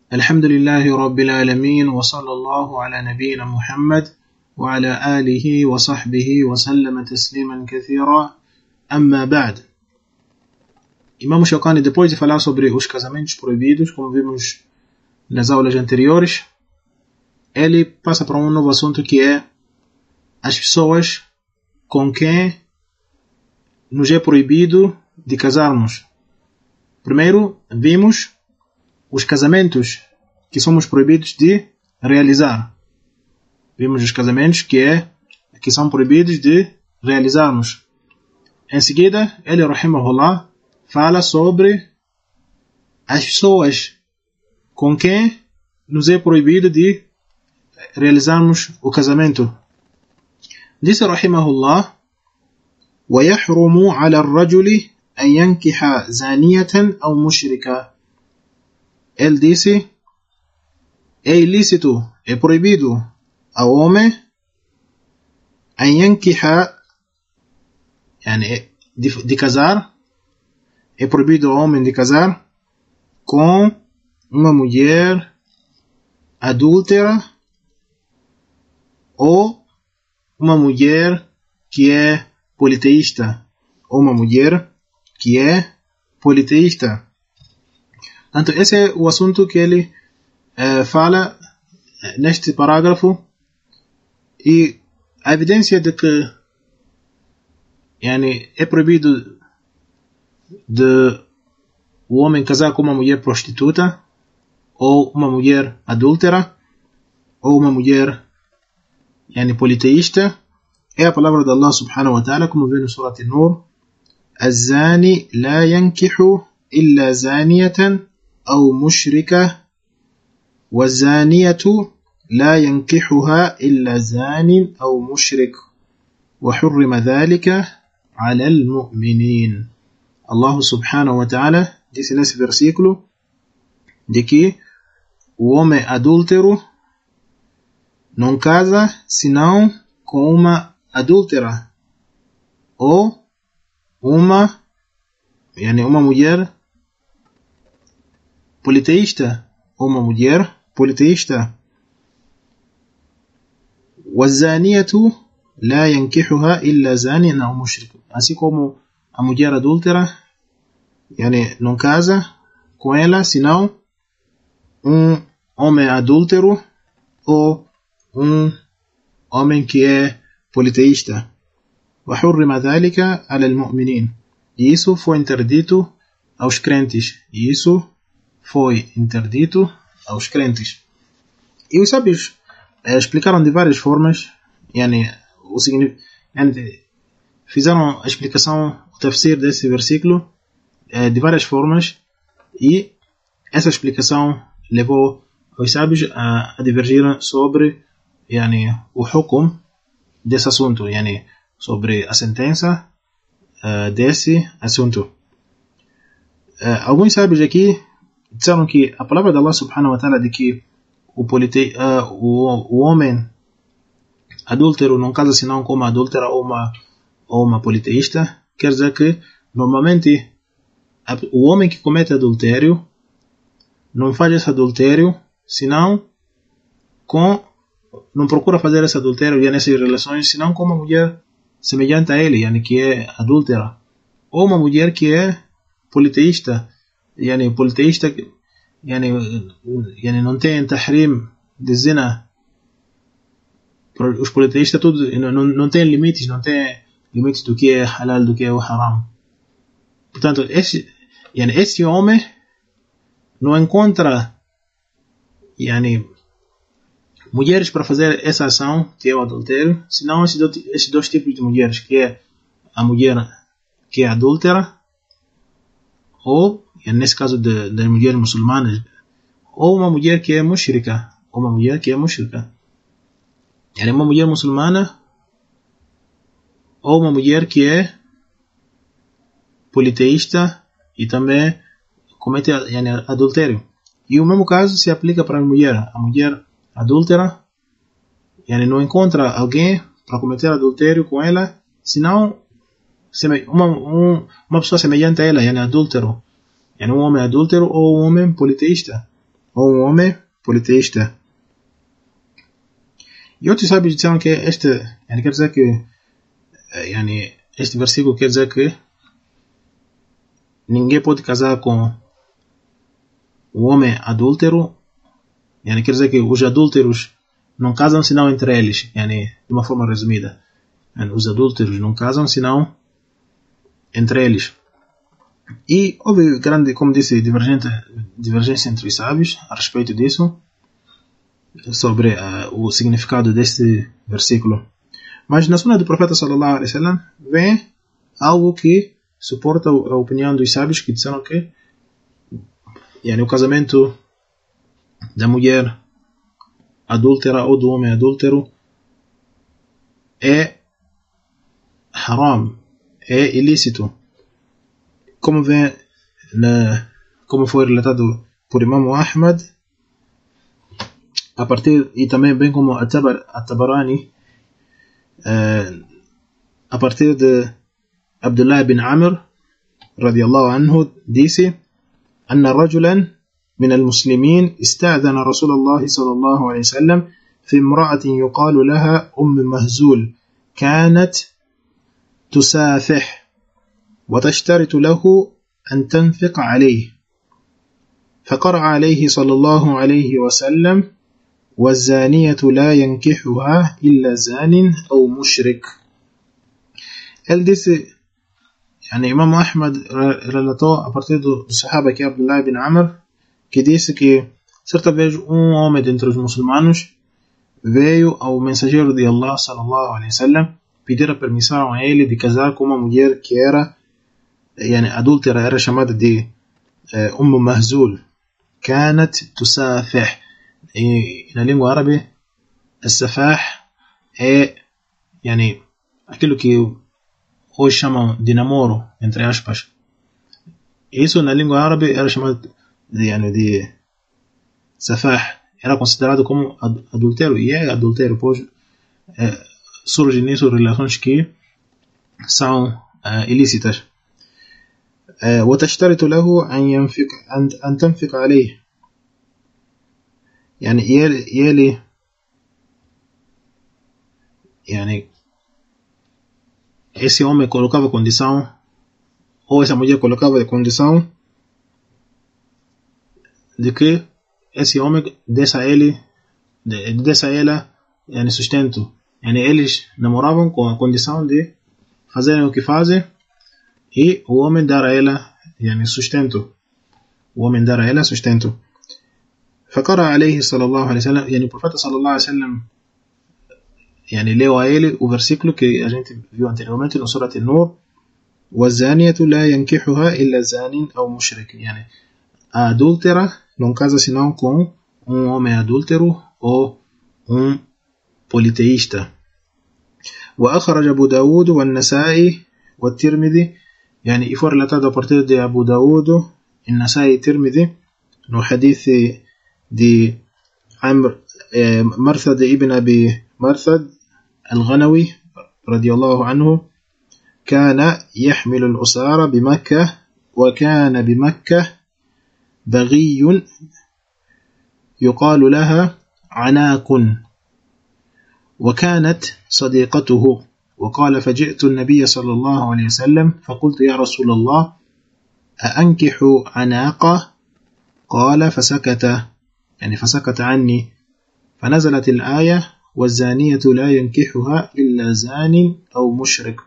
الحمد لله رب العالمين وصلى الله على نبينا محمد وعلى آله وصحبه وسلم تسليما كثيرا أما بعد. Imam Shawkani, depois de falar sobre os casamentos proibidos, como vimos nas aulas anteriores, ele passa para um novo assunto que é as pessoas com quem nos é proibido de casarmos. Primeiro, vimos os casamentos que somos proibidos de realizar. Vimos os casamentos que são proibidos de realizarmos. Em seguida, ele, rahimahullah, fala sobre as pessoas com quem nos é proibido de realizarmos o casamento. Disse, rahimahullah, وَيَحْرُمُ عَلَى الرَّجُلِ أَنْ يَنْكِحَ زَانِيَةً أَوْ مُشْرِكًا. Ele disse, é ilícito, é proibido ao homem أن ينكح, de casar, é proibido ao homem de casar com uma mulher adúltera ou uma mulher que é politeísta, ou uma mulher que é politeísta. Portanto, esse é o assunto que ele fala neste parágrafo, e a evidência de que é proibido de o homem casar com uma mulher prostituta, ou uma mulher adúltera, ou uma mulher politeísta, é a palavra de Allah subhanahu wa ta'ala, como vê no Surah An-Nur: الزاني لا ينكح إلا زانية أو مشركة والزانية لا ينكحها إلا زان أو مشرك وحرم ذلك على المؤمنين. Allah subhanahu wa ta'ala disse nesse versículo de que o homem adúltero não casa senão com uma adúltera ou uma mulher politeísta, ou uma mulher politeísta. وَالزَّانِيَةُ لَا يَنْكِحُهَا إِلَّا زَانٍ أَوْ مُشْرِكٍ. Assim como a mulher adúltera não casa com ela senão um homem adúltero ou um homem que é politeísta. وَحُرِّمَ ذَلِكَ عَلَى الْمُؤْمِنِينَ. E isso foi interdito aos crentes. E os sábios explicaram de várias formas, fizeram a explicação, o tafsir desse versículo de várias formas, e essa explicação levou os sábios a divergir sobre o hukum desse assunto, sobre a sentença desse assunto. Alguns sábios aqui disseram que a palavra de Allah subhanahu wa ta'ala de que o homem adúltero não casa senão com uma adúltera ou uma politeísta, quer dizer que normalmente o homem que comete adultério não faz esse adultério senão não procura fazer esse adultério nessas relações senão com uma mulher semelhante a ele, que é adúltera, ou uma mulher que é politeísta, politeísta não tem tahrim de zina. Os politeístas não tem limites, do que é halal, do que é o haram. Portanto, esse homem não encontra mulheres para fazer essa ação, que é o adultério, senão esses dois tipos de mulheres, que é a mulher que é adúltera, ou, nesse caso das mulheres muçulmanas, ou uma mulher que é mushrika, uma mulher muçulmana, ou uma mulher que é politeísta e também comete adultério. E o mesmo caso se aplica para a mulher adúltera, não encontra alguém para cometer adultério com ela, senão uma pessoa semelhante a ela, adúltero, um homem adúltero ou um homem politeísta. ou um homem politeísta. E outros sábios disseram que quer dizer que este versículo quer dizer que ninguém pode casar com o homem adúltero. Quer dizer que os adúlteros não casam senão entre eles, de uma forma resumida. Os adúlteros não casam senão entre eles. E houve grande, como disse, divergência entre os sábios a respeito disso, sobre o significado deste versículo. Mas na sunna do profeta sallallahu alaihi wasallam vem algo que suporta a opinião dos sábios, que disseram que o casamento da mulher adúltera ou do homem adúltero é haram, é ilícito, como foi relatado por Imam Ahmad, e também bem como At-Tabarani, a partir de Abdullah bin Amr radiyallahu anhu, disse: أن رجلا من المسلمين استأذن رسول الله صلى الله عليه وسلم في امرأة يقال لها مهزول كانت تسافح وتشترط له أن تنفق عليه، فقرأ عليه صلى الله عليه وسلم: والزانية لا ينكحها إلا زان أو مشرك. Ele disse, Imam Ahmad relatou a partir do sahaba que é Abdullah bin Amr, que disse que certa vez um homem dentre os muçulmanos veio ao mensageiro de Allah sallallahu alaihi wasallam pedir a permissão a ele de casar com uma mulher que era adúltera, era chamada de Mahzul, كانت تسافح. E na língua árabe, السفاح é aquilo que hoje chamam de namoro, entre aspas. Isso na língua árabe era chamado de safah, era considerado como adultério, e é adultério, pois surgem nisso relações que são ilícitas. وتشترط له أن تنفق عليه. ele esse homem colocava condição, ou essa mulher colocava condição de que esse homem desse a ela sustento. Eles namoravam com a condição de fazerem o que fazem e o homem dar a ela sustento. فقرأ عليه صلى الله عليه وسلم, o profeta صلى الله عليه وسلم leu a ele o versículo que a gente viu anteriormente no Surat An-Nur: وَالزَّانِيَةُ لَا يَنْكِحُهَا إِلَّا زَانٍ أَوْ مُشْرِكٍ. A adúltera não casa senão com um homem adúltero ou um politeísta. وأخرج أبو داود والنسائي والترمذي, e foi relatado a partir de Abu Daud, An-Nasai e Tirmidhi, no hadith de مرثد ابن أبي مرثد الغنوي رضي الله عنه: كان يحمل الأسارة بمكة، وكان بمكة بغي يقال لها عناك، وكانت صديقته. وقال: فجئت النبي صلى الله عليه وسلم فقلت: يا رسول الله، أأنكح عناقة؟ قال: فسكت عني، فنزلت الآية: والزانية لا ينكحها إلا زان أو مشرك،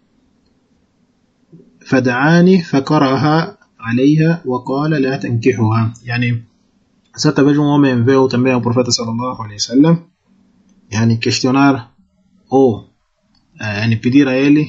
فدعاني فقرأها عليها وقال: لا تنكحها. certa vez um homem veio também ao profeta sallallahu alaihi wasallam questionar ou pedir a ele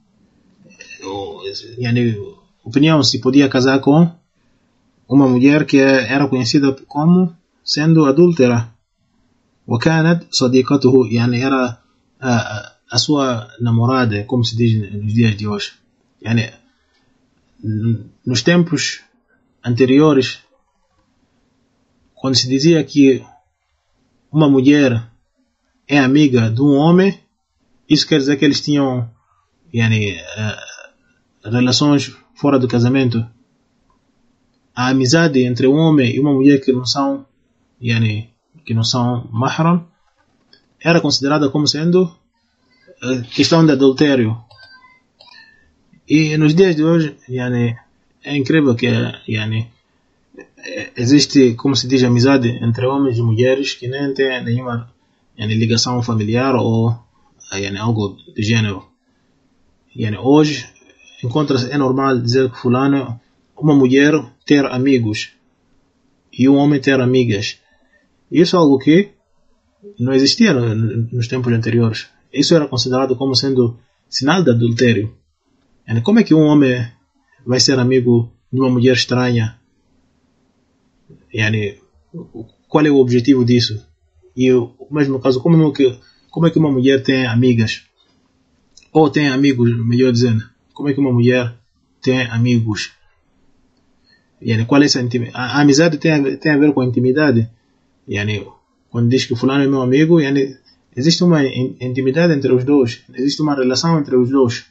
opinião se podia casar com uma mulher que era conhecida como sendo adúltera. وكانت صديقته, era a sua namorada, como se diz nos dias de hoje. Nos tempos anteriores, quando se dizia que uma mulher é amiga de um homem, isso quer dizer que eles tinham relações fora do casamento. A amizade entre um homem e uma mulher que não são que não são mahram, era considerada como sendo questão de adultério. E nos dias de hoje, é incrível que existe, como se diz, amizade entre homens e mulheres que nem tem nenhuma ligação familiar ou algo do gênero. Hoje é normal dizer que fulano, uma mulher ter amigos e um homem ter amigas. Isso é algo que não existia nos tempos anteriores. Isso era considerado como sendo sinal de adultério. Como é que um homem vai ser amigo de uma mulher estranha? Qual é o objetivo disso? E o mesmo caso, como é que uma mulher tem amigas? Ou tem amigos, melhor dizendo. Como é que uma mulher tem amigos? Qual é essa intimidade? A amizade tem a ver com a intimidade. Quando diz que fulano é meu amigo, existe uma intimidade entre os dois. Existe uma relação entre os dois.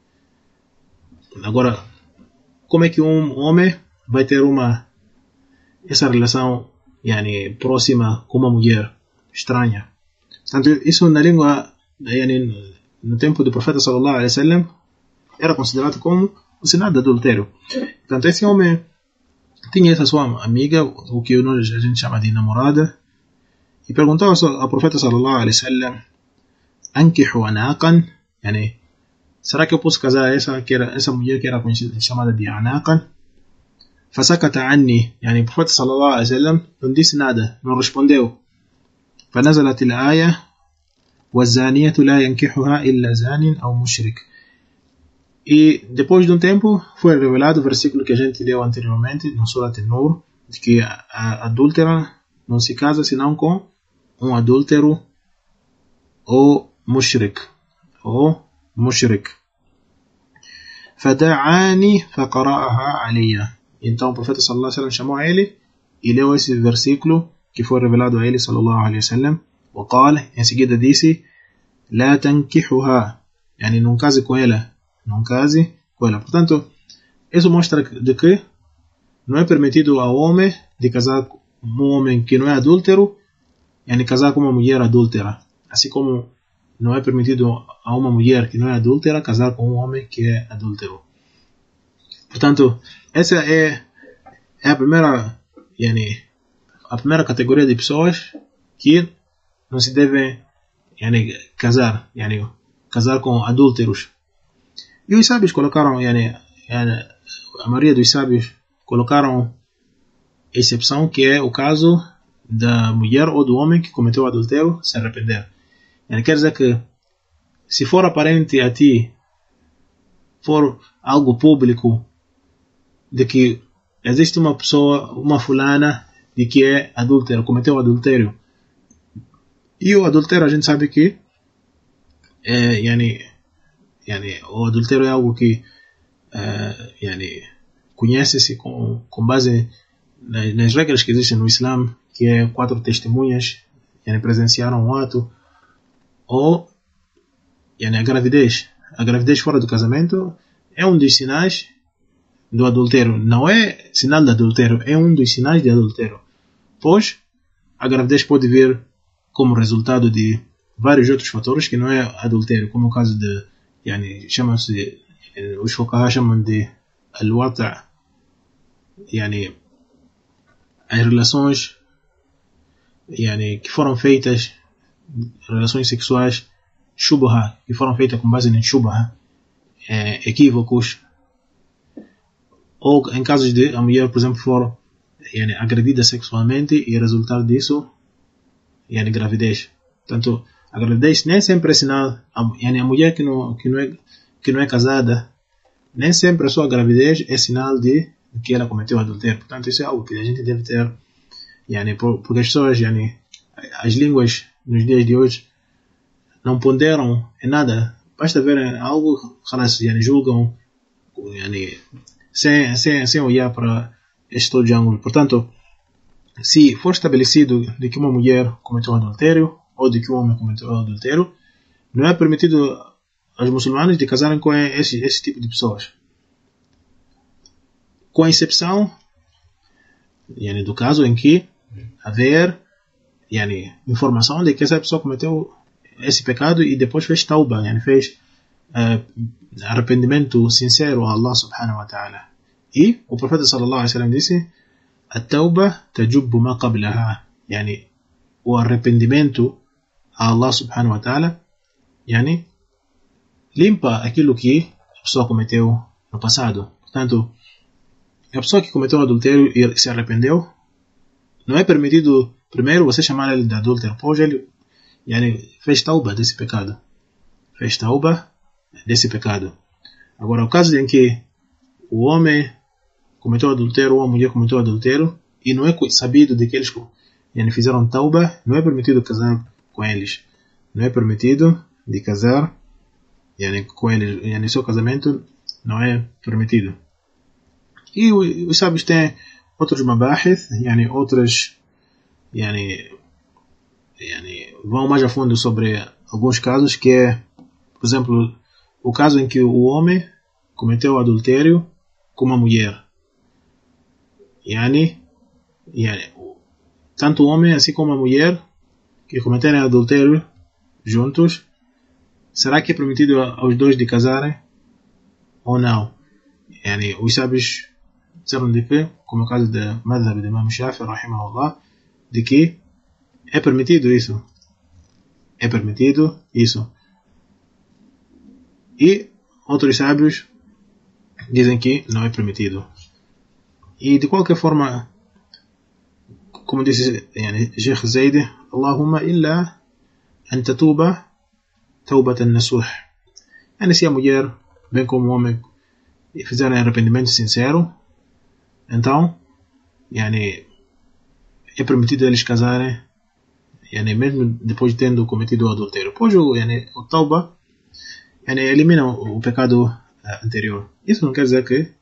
Agora, como é que um homem vai ter essa relação próxima com uma mulher estranha? Portanto, isso na língua, no tempo do profeta sallallahu alaihi wasallam, era considerado como um sinal de adultério. Portanto, esse homem tinha essa sua amiga, o que a gente chama de namorada, e perguntou ao profeta sallallahu alaihi wasallam: ankihu anaqan, será que eu posso casar essa mulher que era conhecida, chamada de anaqan? Fasakata anni, o profeta sallallahu alaihi wasallam não disse nada, não respondeu. فنزلت الآية والزانية لا ينكحها إلا زان أو مشرك. E depois de um tempo foi revelado o versículo que a gente leu anteriormente no Surat An-Nur, de que a adúltera não se casa senão com um adúltero ou mushrik. فدعاني فقرأها علي. Então o profeta sallallahu alaihi wasallam chamou a ele e leu esse versículo que foi revelado a ele sallallahu alaihi wasallam. وقال, em seguida disse: لا تنكحها, não case com ela. Não case com ela. Portanto, isso mostra de que não é permitido ao homem de casar com um homem que não é adúltero, casar com uma mulher adúltera. Assim como não é permitido a uma mulher que não é adúltera casar com um homem que é adúltero. Portanto, essa é a primeira categoria de pessoas que não se devem casar com adúlteros. E os sábios colocaram, a maioria dos sábios colocaram exceção, que é o caso da mulher ou do homem que cometeu adultério se arrepender. Quer dizer que se for aparente a ti, for algo público, de que existe uma pessoa, uma fulana, de que é adúltera, cometeu adultério, e o adultério a gente sabe que o adultério é algo que conhece-se com base nas regras que existem no Islã, que é 4 testemunhas presenciaram o ato, ou a gravidez. A gravidez fora do casamento é um dos sinais do adultério. Não é sinal de adultério, é um dos sinais de adultério. Pois a gravidez pode vir como resultado de vários outros fatores que não é adultério, como o caso de chama-se, os fuqaha chamam de al-wata', as relações que foram feitas, relações sexuais shubha, que foram feitas com base em shubha, equívocos, ou em casos de a mulher, por exemplo, for agredida sexualmente e resultado disso gravidez. Portanto, a gravidez nem sempre é sinal, a mulher que não é casada, nem sempre a sua gravidez é sinal de que ela cometeu adultério. Portanto, isso é algo que a gente deve ter, porque as pessoas, as línguas nos dias de hoje não ponderam em nada, basta ver algo, julgam sem olhar para este todo de ângulo. Portanto, se for estabelecido de que uma mulher cometeu adultério ou de que um homem cometeu adultério, não é permitido aos muçulmanos de casarem com esse tipo de pessoas, com a exceção do caso em que haver informação de que essa pessoa cometeu esse pecado e depois fez tauba, fez arrependimento sincero a Allah subhanahu wa ta'ala. E o profeta sallallahu alaihi wasallam disse: "A-tauba tajubbu ma qablaha", o arrependimento a Allah subhanahu wa ta'ala limpa aquilo que a pessoa cometeu no passado. Portanto, a pessoa que cometeu adultério e se arrependeu, não é permitido primeiro você chamar ele de adúltero, pois ele fez tauba desse pecado. Fez tauba desse pecado. Agora, o caso em que o homem cometeu adultério ou a mulher cometeu adultério e não é sabido de que eles fizeram tauba, não é permitido casar com eles. Não é permitido de casar com eles. Seu casamento não é permitido. E os sábios têm outros mabahith, outras vão mais a fundo sobre alguns casos, que é, por exemplo, o caso em que o homem cometeu adultério com uma mulher. Tanto o homem assim como a mulher que cometerem adultério juntos, será que é permitido aos dois de casarem ou não? Os sábios disseram de que, como o caso da madhhab de Imam Shafi'i rahimahullah, de que é permitido isso. É permitido isso. E outros sábios dizem que não é permitido. E de qualquer forma, como disse Sheikh Zaid, Allahumma illa an tatuba taubatan nasuh. Se a mulher, bem como o homem, fizerem arrependimento sincero, então é permitido eles casarem, mesmo depois de tendo cometido o adultério. Pois o tauba elimina o pecado anterior. Isso não quer dizer que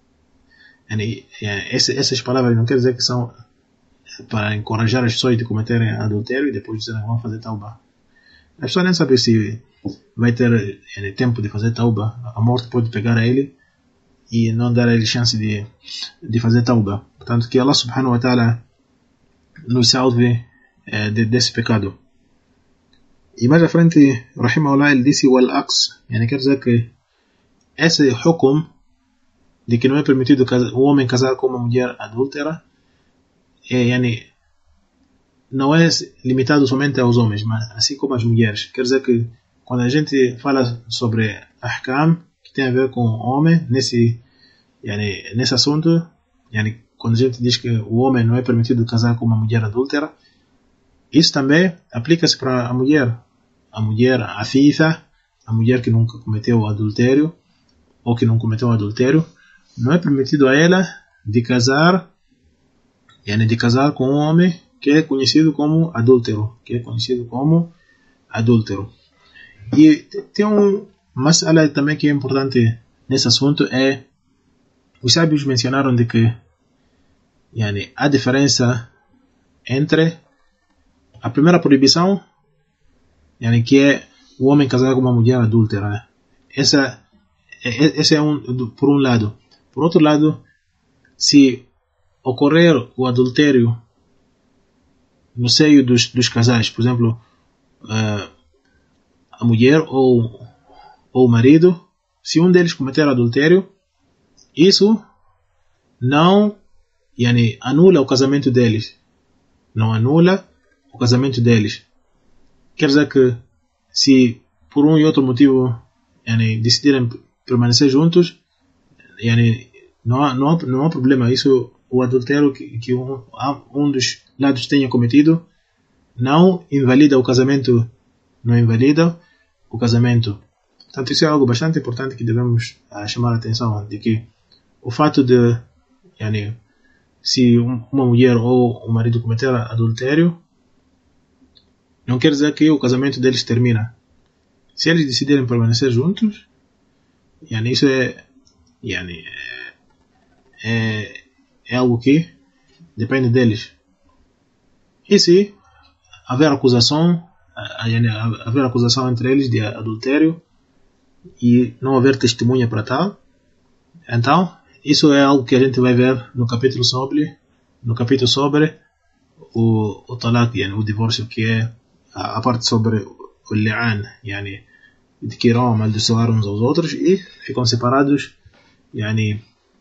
essas palavras não quer dizer que são para encorajar as pessoas de cometerem adultério e depois dizerem vão fazer tauba. A pessoa nem sabe se vai ter tempo de fazer tauba. A morte pode pegar a ele e não dar a ele chance de fazer tauba. Portanto, que Allah subhanahu wa ta'ala nos salve desse pecado. E mais à frente, rahimahullah, ele disse wal-aqs, quer dizer que esse hukum de que não é permitido o homem casar com uma mulher adúltera não é limitado somente aos homens, mas assim como as mulheres. Quer dizer que quando a gente fala sobre ahkam que tem a ver com o homem nesse assunto, quando a gente diz que o homem não é permitido casar com uma mulher adúltera, isso também aplica-se para a mulher afifa, a mulher que nunca cometeu adultério ou que não cometeu adultério. Não é permitido a ela de casar com um homem que é conhecido como adúltero. E tem uma mas'ala também que é importante nesse assunto, os sábios mencionaram de que a diferença entre a primeira proibição, que é o homem casar com uma mulher adúltera. Esse é por um lado. Por outro lado, se ocorrer o adultério no seio dos casais, por exemplo, a mulher ou o marido, se um deles cometer adultério, isso não anula o casamento deles. Não anula o casamento deles. Quer dizer que se por um e outro motivo decidirem permanecer juntos, não há problema. Isso, o adultério que um dos lados tenha cometido não invalida o casamento. Não invalida o casamento. Portanto, isso é algo bastante importante que devemos chamar a atenção, de que o fato de se uma mulher ou um marido cometer adultério, não quer dizer que o casamento deles termina. Se eles decidirem permanecer juntos, isso é algo que depende deles. E se haver acusação entre eles de adultério e não haver testemunha para tal, então isso é algo que a gente vai ver no capítulo sobre o talaq, يعني o divórcio, que é a parte sobre o li'an, يعني de que irão amaldiçoar uns aos outros e ficam separados, يعني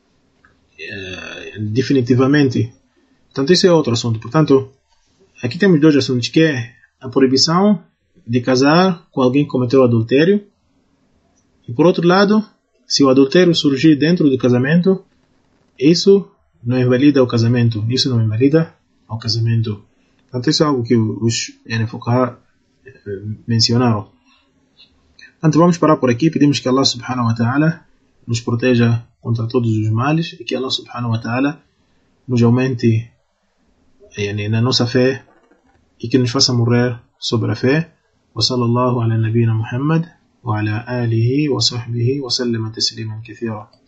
definitivamente. Portanto, esse é outro assunto. Portanto, aqui temos dois assuntos, que é a proibição de casar com alguém que cometeu adultério, e por outro lado, se o adultério surgir dentro do casamento, isso não invalida o casamento, isso não invalida o casamento. Portanto, isso é algo que os fuqaha mencionaram. Então vamos parar por aqui. Pedimos que Allah subhanahu wa ta'ala nos proteja contra todos os males e que Allah subhanahu wa ta'ala nos aumente na nossa fé e que nos faça morrer sobre a fé. Wa sallallahu ala nabina Muhammad wa ala alihi wa sahbihi wa sallama tasliman kathira.